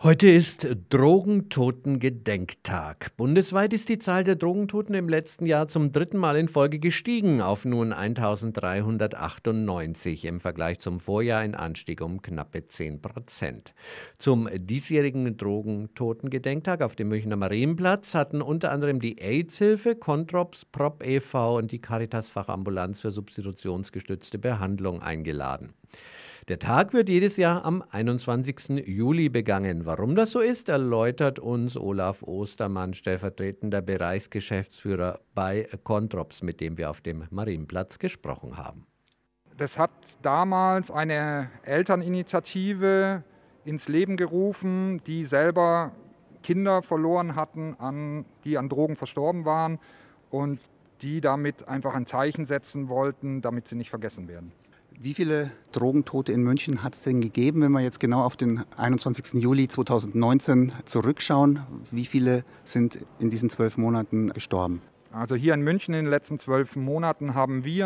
Heute ist Drogentoten-Gedenktag. Bundesweit ist die Zahl der Drogentoten im letzten Jahr zum dritten Mal in Folge gestiegen auf nun 1398, im Vergleich zum Vorjahr ein Anstieg um knappe 10%. Zum diesjährigen Drogentoten-Gedenktag auf dem Münchner Marienplatz hatten unter anderem die AIDS-Hilfe, Controps, Prop e.V. und die Caritas-Fachambulanz für substitutionsgestützte Behandlung eingeladen. Der Tag wird jedes Jahr am 21. Juli begangen. Warum das so ist, erläutert uns Olaf Ostermann, stellvertretender Bereichsgeschäftsführer bei Controps, mit dem wir auf dem Marienplatz gesprochen haben. Das hat damals eine Elterninitiative ins Leben gerufen, die selber Kinder verloren hatten, die an Drogen verstorben waren und die damit einfach ein Zeichen setzen wollten, damit sie nicht vergessen werden. Wie viele Drogentote in München hat es denn gegeben, wenn wir jetzt genau auf den 21. Juli 2019 zurückschauen? Wie viele sind in diesen 12 Monaten gestorben? Also hier in München in den letzten 12 Monaten haben wir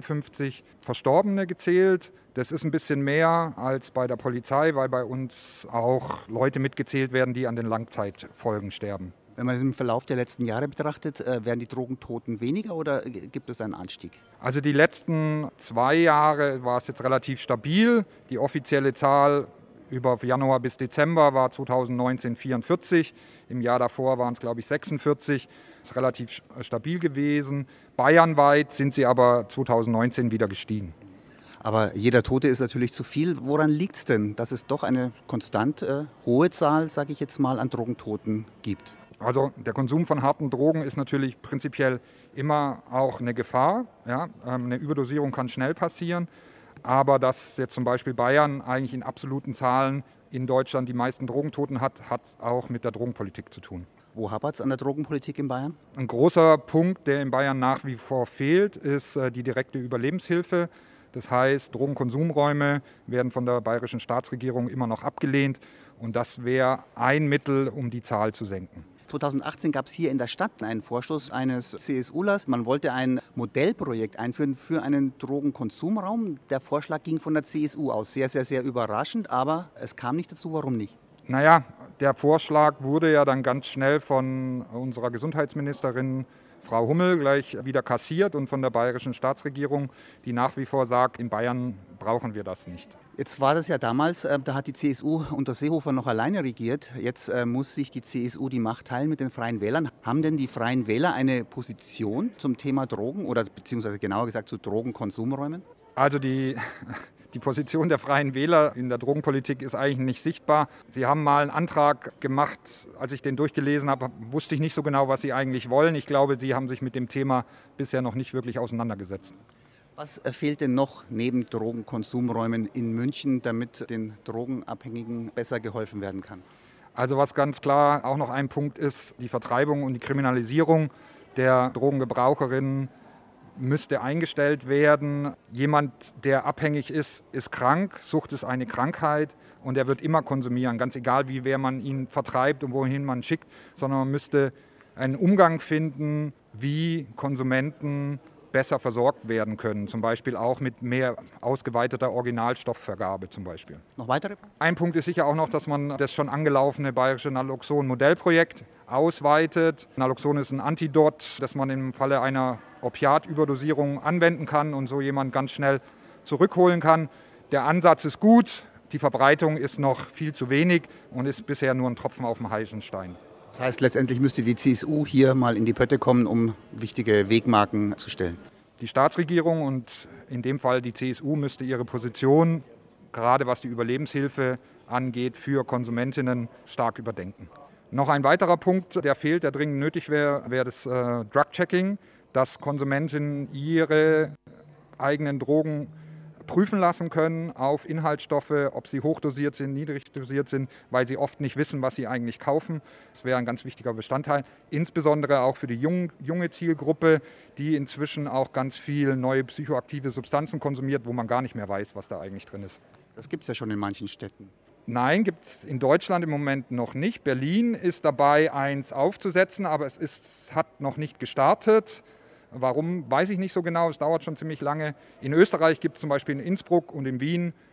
53 Verstorbene gezählt. Das ist ein bisschen mehr als bei der Polizei, weil bei uns auch Leute mitgezählt werden, die an den Langzeitfolgen sterben. Wenn man den Verlauf der letzten Jahre betrachtet, werden die Drogentoten weniger oder gibt es einen Anstieg? Also die letzten 2 Jahre war es jetzt relativ stabil. Die offizielle Zahl über Januar bis Dezember war 2019 44. Im Jahr davor waren es, glaube ich, 46. Das ist relativ stabil gewesen. Bayernweit sind sie aber 2019 wieder gestiegen. Aber jeder Tote ist natürlich zu viel. Woran liegt es denn, dass es doch eine konstant hohe Zahl, sage ich jetzt mal, an Drogentoten gibt? Also der Konsum von harten Drogen ist natürlich prinzipiell immer auch eine Gefahr. Ja? Eine Überdosierung kann schnell passieren. Aber dass jetzt zum Beispiel Bayern eigentlich in absoluten Zahlen in Deutschland die meisten Drogentoten hat, hat auch mit der Drogenpolitik zu tun. Wo hapert es an der Drogenpolitik in Bayern? Ein großer Punkt, der in Bayern nach wie vor fehlt, ist die direkte Überlebenshilfe. Das heißt, Drogenkonsumräume werden von der bayerischen Staatsregierung immer noch abgelehnt. Und das wäre ein Mittel, um die Zahl zu senken. 2018 gab es hier in der Stadt einen Vorstoß eines CSUlers. Man wollte ein Modellprojekt einführen für einen Drogenkonsumraum. Der Vorschlag ging von der CSU aus. Sehr, sehr, sehr überraschend, aber es kam nicht dazu. Warum nicht? Naja, der Vorschlag wurde ja dann ganz schnell von unserer Gesundheitsministerin Frau Hummel gleich wieder kassiert und von der bayerischen Staatsregierung, die nach wie vor sagt, in Bayern brauchen wir das nicht. Jetzt war das ja damals, da hat die CSU unter Seehofer noch alleine regiert. Jetzt muss sich die CSU die Macht teilen mit den Freien Wählern. Haben denn die Freien Wähler eine Position zum Thema Drogen oder beziehungsweise genauer gesagt zu Drogenkonsumräumen? Also die Position der Freien Wähler in der Drogenpolitik ist eigentlich nicht sichtbar. Sie haben mal einen Antrag gemacht, als ich den durchgelesen habe, wusste ich nicht so genau, was sie eigentlich wollen. Ich glaube, sie haben sich mit dem Thema bisher noch nicht wirklich auseinandergesetzt. Was fehlt denn noch neben Drogenkonsumräumen in München, damit den Drogenabhängigen besser geholfen werden kann? Also was ganz klar auch noch ein Punkt ist, die Vertreibung und die Kriminalisierung der Drogengebraucherinnen müsste eingestellt werden. Jemand, der abhängig ist, ist krank. Sucht ist eine Krankheit und er wird immer konsumieren, ganz egal, wie wer man ihn vertreibt und wohin man schickt, sondern man müsste einen Umgang finden, wie Konsumenten besser versorgt werden können, zum Beispiel auch mit mehr ausgeweiteter Originalstoffvergabe zum Beispiel. Noch weitere? Ein Punkt ist sicher auch noch, dass man das schon angelaufene bayerische Naloxon-Modellprojekt ausweitet. Naloxon ist ein Antidot, das man im Falle einer Opiatüberdosierung anwenden kann und so jemanden ganz schnell zurückholen kann. Der Ansatz ist gut, die Verbreitung ist noch viel zu wenig und ist bisher nur ein Tropfen auf dem heißen Stein. Das heißt, letztendlich müsste die CSU hier mal in die Pötte kommen, um wichtige Wegmarken zu stellen. Die Staatsregierung und in dem Fall die CSU müsste ihre Position, gerade was die Überlebenshilfe angeht, für Konsumentinnen stark überdenken. Noch ein weiterer Punkt, der fehlt, der dringend nötig wäre, wäre das Drug-Checking, dass Konsumentinnen ihre eigenen Drogen prüfen lassen können auf Inhaltsstoffe, ob sie hochdosiert sind, niedrig dosiert sind, weil sie oft nicht wissen, was sie eigentlich kaufen. Das wäre ein ganz wichtiger Bestandteil, insbesondere auch für die junge Zielgruppe, die inzwischen auch ganz viel neue psychoaktive Substanzen konsumiert, wo man gar nicht mehr weiß, was da eigentlich drin ist. Das gibt es ja schon in manchen Städten. Nein, gibt es in Deutschland im Moment noch nicht. Berlin ist dabei, eins aufzusetzen, aber hat noch nicht gestartet. Warum, weiß ich nicht so genau, es dauert schon ziemlich lange. In Österreich gibt es zum Beispiel in Innsbruck und in Wien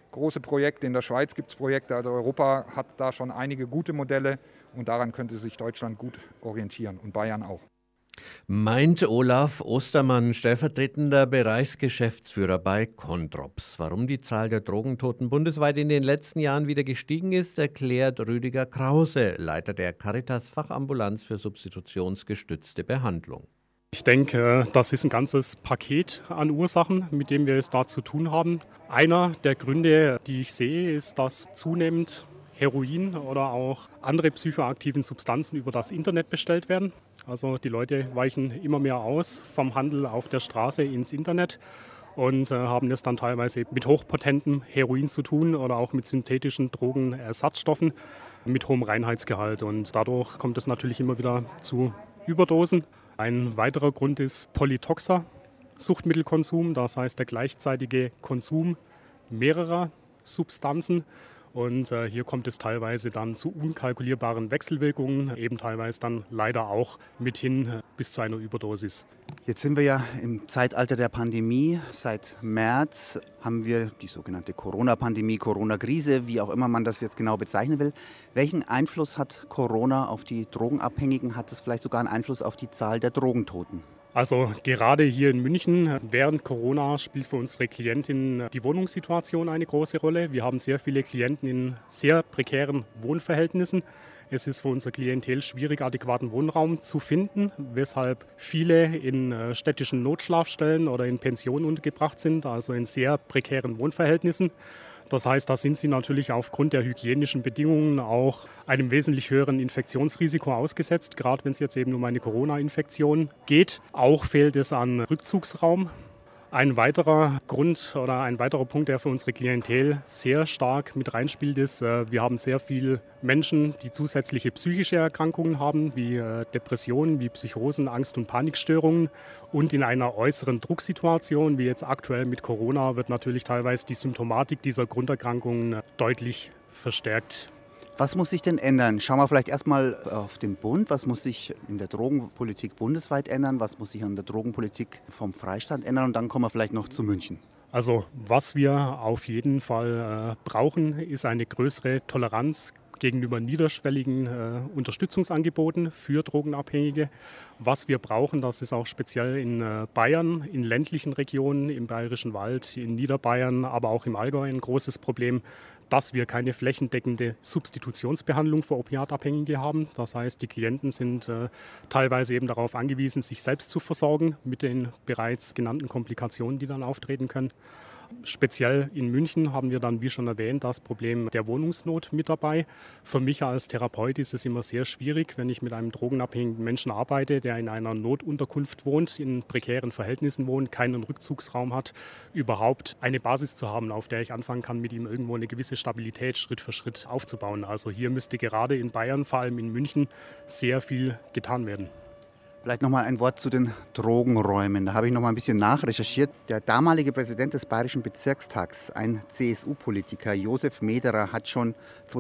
große Projekte. In der Schweiz gibt es Projekte, also Europa hat da schon einige gute Modelle und daran könnte sich Deutschland gut orientieren und Bayern auch. Meint Olaf Ostermann, stellvertretender Bereichsgeschäftsführer bei Controps. Warum die Zahl der Drogentoten bundesweit in den letzten Jahren wieder gestiegen ist, erklärt Rüdiger Krause, Leiter der Caritas-Fachambulanz für substitutionsgestützte Behandlung. Ich denke, das ist ein ganzes Paket an Ursachen, mit dem wir es da zu tun haben. Einer der Gründe, die ich sehe, ist, dass zunehmend Heroin oder auch andere psychoaktiven Substanzen über das Internet bestellt werden. Also die Leute weichen immer mehr aus vom Handel auf der Straße ins Internet und haben es dann teilweise mit hochpotentem Heroin zu tun oder auch mit synthetischen Drogenersatzstoffen mit hohem Reinheitsgehalt. Und dadurch kommt es natürlich immer wieder zu Überdosen. Ein weiterer Grund ist Polytoxer, Suchtmittelkonsum, das heißt der gleichzeitige Konsum mehrerer Substanzen. Und hier kommt es teilweise dann zu unkalkulierbaren Wechselwirkungen, eben teilweise dann leider auch mithin bis zu einer Überdosis. Jetzt sind wir ja im Zeitalter der Pandemie. Seit März haben wir die sogenannte Corona-Pandemie, Corona-Krise, wie auch immer man das jetzt genau bezeichnen will. Welchen Einfluss hat Corona auf die Drogenabhängigen? Hat es vielleicht sogar einen Einfluss auf die Zahl der Drogentoten? Also gerade hier in München während Corona spielt für unsere Klientinnen die Wohnungssituation eine große Rolle. Wir haben sehr viele Klienten in sehr prekären Wohnverhältnissen. Es ist für unser Klientel schwierig, adäquaten Wohnraum zu finden, weshalb viele in städtischen Notschlafstellen oder in Pensionen untergebracht sind, also in sehr prekären Wohnverhältnissen. Das heißt, da sind sie natürlich aufgrund der hygienischen Bedingungen auch einem wesentlich höheren Infektionsrisiko ausgesetzt, gerade wenn es jetzt eben um eine Corona-Infektion geht. Auch fehlt es an Rückzugsraum. Ein weiterer Grund oder ein weiterer Punkt, der für unsere Klientel sehr stark mit reinspielt, ist, wir haben sehr viele Menschen, die zusätzliche psychische Erkrankungen haben, wie Depressionen, wie Psychosen, Angst- und Panikstörungen. Und in einer äußeren Drucksituation, wie jetzt aktuell mit Corona, wird natürlich teilweise die Symptomatik dieser Grunderkrankungen deutlich verstärkt. Was muss sich denn ändern? Schauen wir vielleicht erstmal auf den Bund. Was muss sich in der Drogenpolitik bundesweit ändern? Was muss sich an der Drogenpolitik vom Freistaat ändern? Und dann kommen wir vielleicht noch zu München. Also was wir auf jeden Fall brauchen, ist eine größere Toleranz gegenüber niederschwelligen Unterstützungsangeboten für Drogenabhängige. Was wir brauchen, das ist auch speziell in Bayern, in ländlichen Regionen, im Bayerischen Wald, in Niederbayern, aber auch im Allgäu ein großes Problem, dass wir keine flächendeckende Substitutionsbehandlung für Opiatabhängige haben. Das heißt, die Klienten sind teilweise eben darauf angewiesen, sich selbst zu versorgen mit den bereits genannten Komplikationen, die dann auftreten können. Speziell in München haben wir dann, wie schon erwähnt, das Problem der Wohnungsnot mit dabei. Für mich als Therapeut ist es immer sehr schwierig, wenn ich mit einem drogenabhängigen Menschen arbeite, der in einer Notunterkunft wohnt, in prekären Verhältnissen wohnt, keinen Rückzugsraum hat, überhaupt eine Basis zu haben, auf der ich anfangen kann, mit ihm irgendwo eine gewisse Stabilität Schritt für Schritt aufzubauen. Also hier müsste gerade in Bayern, vor allem in München, sehr viel getan werden. Vielleicht noch mal ein Wort zu den Drogenräumen. Da habe ich noch mal ein bisschen nachrecherchiert. Der damalige Präsident des Bayerischen Bezirkstags, ein CSU-Politiker, Josef Mederer, hat schon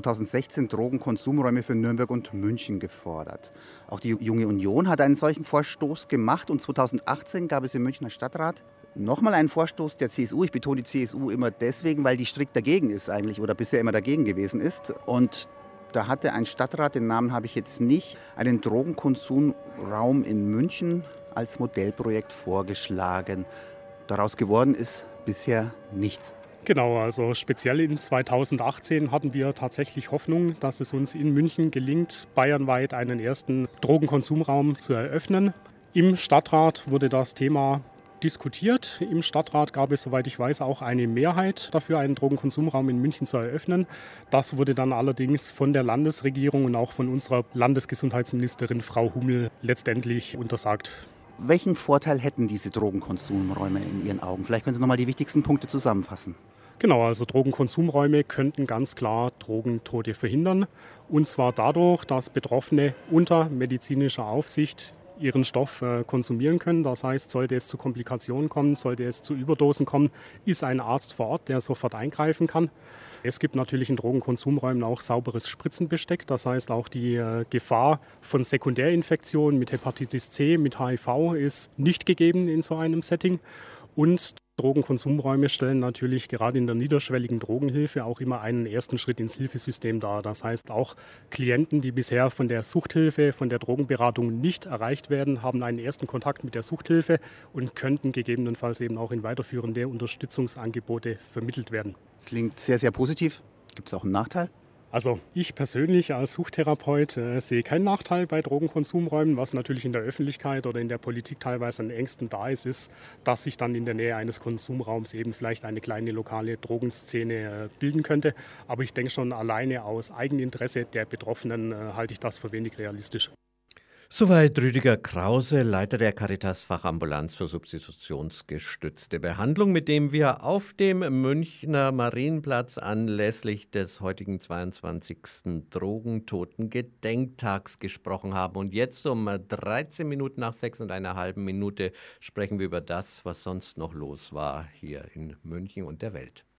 2016 Drogenkonsumräume für Nürnberg und München gefordert. Auch die Junge Union hat einen solchen Vorstoß gemacht und 2018 gab es im Münchner Stadtrat nochmal einen Vorstoß der CSU. Ich betone die CSU immer deswegen, weil die strikt dagegen ist eigentlich oder bisher immer dagegen gewesen ist. Und da hatte ein Stadtrat, den Namen habe ich jetzt nicht, einen Drogenkonsumraum in München als Modellprojekt vorgeschlagen. Daraus geworden ist bisher nichts. Genau, also speziell in 2018 hatten wir tatsächlich Hoffnung, dass es uns in München gelingt, bayernweit einen ersten Drogenkonsumraum zu eröffnen. Im Stadtrat wurde das Thema diskutiert. Im Stadtrat gab es, soweit ich weiß, auch eine Mehrheit dafür, einen Drogenkonsumraum in München zu eröffnen. Das wurde dann allerdings von der Landesregierung und auch von unserer Landesgesundheitsministerin Frau Hummel letztendlich untersagt. Welchen Vorteil hätten diese Drogenkonsumräume in Ihren Augen? Vielleicht können Sie noch mal die wichtigsten Punkte zusammenfassen. Genau, also Drogenkonsumräume könnten ganz klar Drogentote verhindern. Und zwar dadurch, dass Betroffene unter medizinischer Aufsicht ihren Stoff konsumieren können. Das heißt, sollte es zu Komplikationen kommen, sollte es zu Überdosen kommen, ist ein Arzt vor Ort, der sofort eingreifen kann. Es gibt natürlich in Drogenkonsumräumen auch sauberes Spritzenbesteck. Das heißt, auch die Gefahr von Sekundärinfektionen mit Hepatitis C, mit HIV ist nicht gegeben in so einem Setting. Und Drogenkonsumräume stellen natürlich gerade in der niederschwelligen Drogenhilfe auch immer einen ersten Schritt ins Hilfesystem dar. Das heißt, auch Klienten, die bisher von der Suchthilfe, von der Drogenberatung nicht erreicht werden, haben einen ersten Kontakt mit der Suchthilfe und könnten gegebenenfalls eben auch in weiterführende Unterstützungsangebote vermittelt werden. Klingt sehr, sehr positiv. Gibt es auch einen Nachteil? Also ich persönlich als Suchtherapeut sehe keinen Nachteil bei Drogenkonsumräumen. Was natürlich in der Öffentlichkeit oder in der Politik teilweise an Ängsten da ist, ist, dass sich dann in der Nähe eines Konsumraums eben vielleicht eine kleine lokale Drogenszene bilden könnte. Aber ich denke schon, alleine aus Eigeninteresse der Betroffenen halte ich das für wenig realistisch. Soweit Rüdiger Krause, Leiter der Caritas-Fachambulanz für substitutionsgestützte Behandlung, mit dem wir auf dem Münchner Marienplatz anlässlich des heutigen 22. Drogentoten-Gedenktags gesprochen haben. Und jetzt um 13 Minuten nach 6,5 Minuten sprechen wir über das, was sonst noch los war hier in München und der Welt.